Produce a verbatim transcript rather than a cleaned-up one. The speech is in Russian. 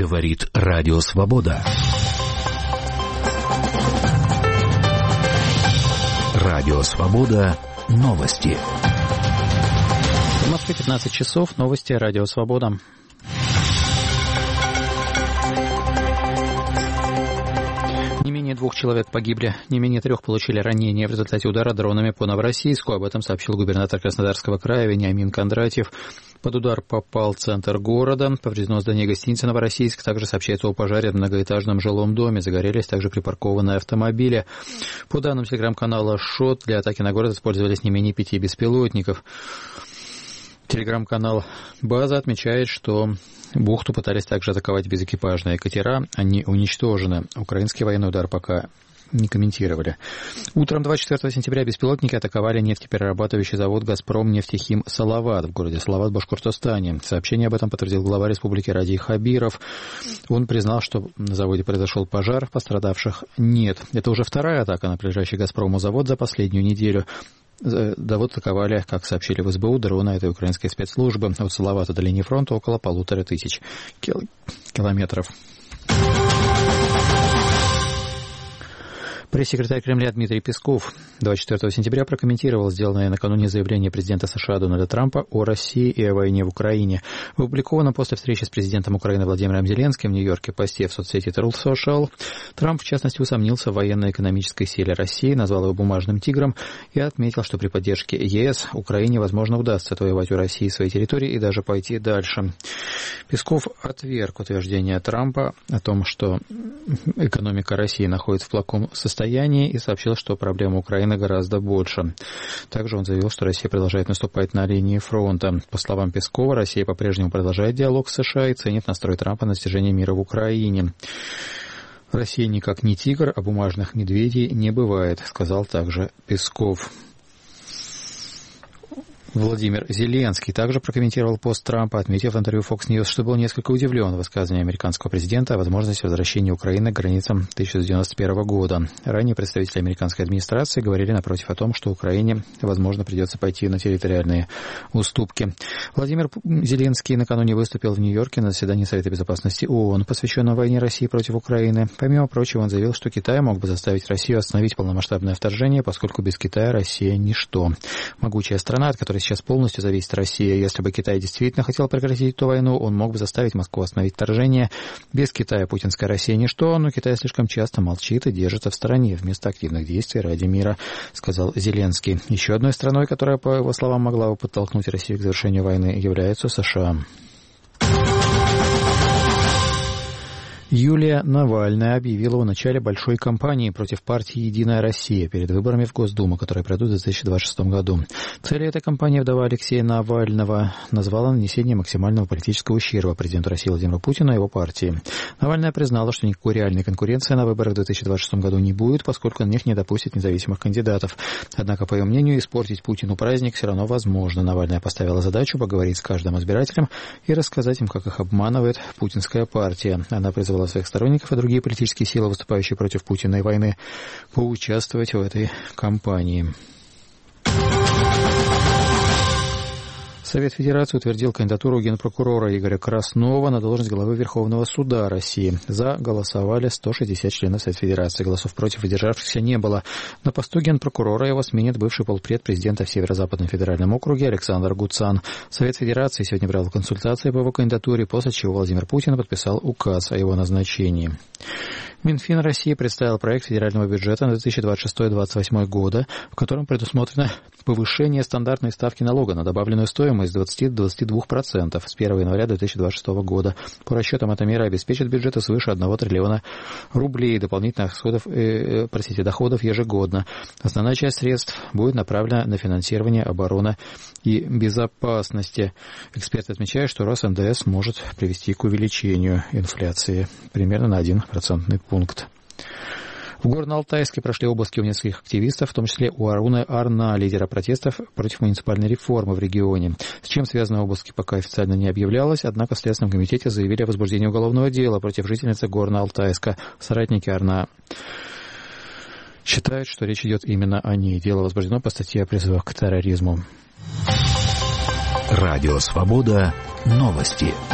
Говорит Радио Свобода. Радио Свобода. Новости. В Москве пятнадцать часов. Новости Радио Свобода. Не менее двух человек погибли, не менее трех получили ранения в результате удара дронами по Новороссийску. Об этом сообщил губернатор Краснодарского края Вениамин Кондратьев. Под удар попал центр города, повреждено здание гостиницы «Новороссийск». Также сообщается о пожаре в многоэтажном жилом доме. Загорелись также припаркованные автомобили. По данным телеграм-канала «Шот», для атаки на город использовались не менее пяти беспилотников. Телеграм-канал «База» отмечает, что бухту пытались также атаковать безэкипажные катера. Они уничтожены. Украинский военный удар пока не комментировали. Утром двадцать четвёртого сентября беспилотники атаковали нефтеперерабатывающий завод «Газпром нефтехим Салават» в городе Салават, Башкортостане. Сообщение об этом подтвердил глава республики Радий Хабиров. Он признал, что на заводе произошел пожар, пострадавших нет. Это уже вторая атака на принадлежащий «Газпрому» завод за последнюю неделю. Завод атаковали, как сообщили в эс бэ у, дроны этой украинской спецслужбы. От Салавата до линии фронта около полутора тысяч километров. Пресс-секретарь Кремля Дмитрий Песков двадцать четвёртого сентября прокомментировал сделанное накануне заявление президента США Дональда Трампа о России и о войне в Украине. В опубликованном после встречи с президентом Украины Владимиром Зеленским в Нью-Йорке посте в соцсети Truth Social Трамп, в частности, усомнился в военно-экономической силе России, назвал его бумажным тигром и отметил, что при поддержке е эс Украине, возможно, удастся отвоевать у России свои территории и даже пойти дальше. Песков отверг утверждение Трампа о том, что экономика России находится в плохом состоянии, и сообщил, что проблема Украины гораздо больше. Также он заявил, что Россия продолжает наступать на линии фронта. По словам Пескова, Россия по-прежнему продолжает диалог с США и ценит настрой Трампа на достижение мира в Украине. Россия никак не тигр, а бумажных медведей не бывает, сказал также Песков. Владимир Зеленский также прокомментировал пост Трампа, отметив в интервью Fox News, что был несколько удивлен высказыванием американского президента о возможности возвращения Украины к границам тысяча девятьсот девяносто первого года. Ранее представители американской администрации говорили, напротив, о том, что Украине, возможно, придется пойти на территориальные уступки. Владимир Зеленский накануне выступил в Нью-Йорке на заседании Совета Безопасности ООН, посвященном войне России против Украины. Помимо прочего, он заявил, что Китай мог бы заставить Россию остановить полномасштабное вторжение, поскольку без Китая Россия – ничто. Могучая страна, от которой сейчас полностью зависит Россия. Если бы Китай действительно хотел прекратить эту войну, он мог бы заставить Москву остановить вторжение. Без Китая путинская Россия ничто, но Китай слишком часто молчит и держится в стороне вместо активных действий ради мира, сказал Зеленский. Еще одной страной, которая, по его словам, могла бы подтолкнуть Россию к завершению войны, являются США. Юлия Навальная объявила о начале большой кампании против партии «Единая Россия» перед выборами в Госдуму, которые пройдут в две тысячи двадцать шестом году. Целью этой кампании вдова Алексея Навального назвала нанесение максимального политического ущерба президенту России Владимиру Путину и его партии. Навальная признала, что никакой реальной конкуренции на выборах в две тысячи двадцать шестом году не будет, поскольку на них не допустят независимых кандидатов. Однако, по ее мнению, испортить Путину праздник все равно возможно. Навальная поставила задачу поговорить с каждым избирателем и рассказать им, как их обманывает путинская партия. Она призвала своих сторонников и другие политические силы, выступающие против Путина и войны, поучаствовать в этой кампании. Совет Федерации утвердил кандидатуру генпрокурора Игоря Краснова на должность главы Верховного суда России. За голосовали сто шестьдесят членов Совета Федерации. Голосов против выдержавшихся не было. На посту генпрокурора его сменит бывший полпред президента в Северо-Западном федеральном округе Александр Гуцан. Совет Федерации сегодня брал консультации по его кандидатуре, после чего Владимир Путин подписал указ о его назначении. Минфин России представил проект федерального бюджета на две тысячи двадцать шестой — две тысячи двадцать восьмой года, в котором предусмотрено повышение стандартной ставки налога на добавленную стоимость с двадцати до двадцати двух процентов с первого января две тысячи двадцать шестого года. По расчетам, эта мера обеспечит бюджеты свыше одного триллиона рублей дополнительных расходов, э, простите, доходов ежегодно. Основная часть средств будет направлена на финансирование обороны и безопасности. Эксперты отмечают, что рост эн дэ эс может привести к увеличению инфляции примерно на один процентный пункт. В Горно-Алтайске прошли обыски у нескольких активистов, в том числе у Аруны Арна, лидера протестов против муниципальной реформы в регионе. С чем связаны обыски, пока официально не объявлялось, однако в Следственном комитете заявили о возбуждении уголовного дела против жительницы Горно-Алтайска. Соратники Арна считают, что речь идет именно о ней. Дело возбуждено по статье о призывах к терроризму. Радио Свобода. Новости.